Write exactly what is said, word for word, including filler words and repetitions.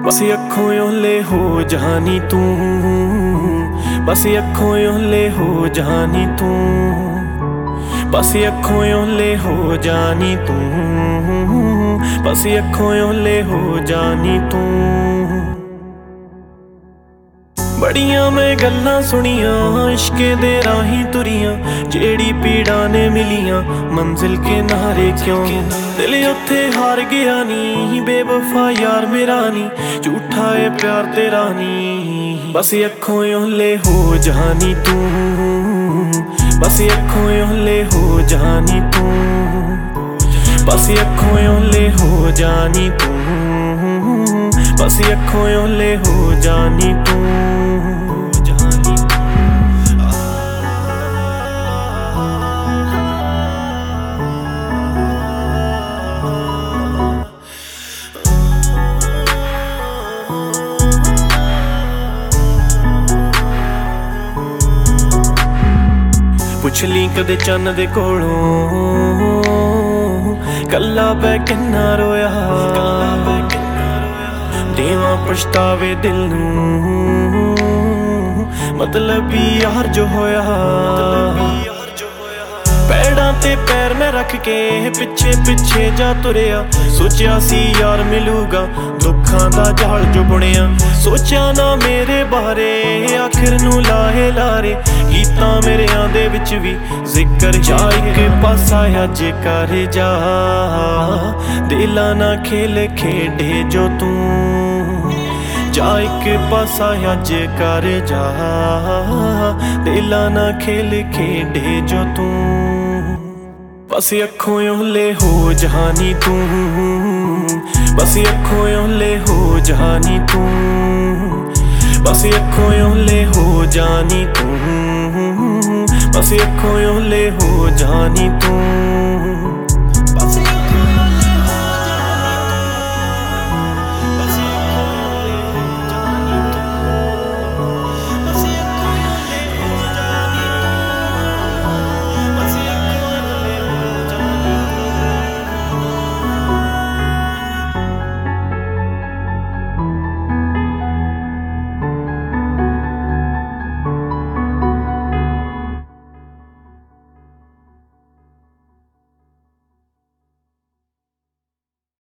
बस अखों ओले हो जानी तू, बस अखों ओले हो जानी तू, बस अखों ओले हो जानी तू, बस अखों ओले हो जानी तू। बड़ियां मैं गल्लां सुनियां इश्के दे राही तुरियां, जेड़ी पीड़ा ने मिलियां मंजिल के नारे क्यों। दिल उत्थे हार गया नी बेवफा यार मेरा नी, झूठा है प्यार तेरा नी। बस अखों ओले हो जानी तू, बस अखों ओले हो जानी तू, बस अखों ओले हो जानी तू, बस अखों ओले हो जानी तू। पुछ ली कदे चन्न दे कोलों कल्ला बै किन्ना रोया, देवां पछतावे दिल नूं मतलबी यार जो होया। पैड़ां ते पैर मैं रख के पिछे पिछे जा तुरया, सोचा सी यार मिलूगा दुखां दा जाल जो बुनिया। सोचा ना मेरे बारे आखिर नूं लाहे लारे, गीतां मेरेयां दे विच भी जिक्र जा इक पासा अज कर जा। दिला ना खेल खेडे जो तू जा इक पासा अज कर जा, दिला ना खेल खेडे जो तू। बस अखों ओले हो जानी तू, बस अखों ओले हो जानी तू, बस अखों ओले हो जानी तू, बस अखों ओले हो जानी तू।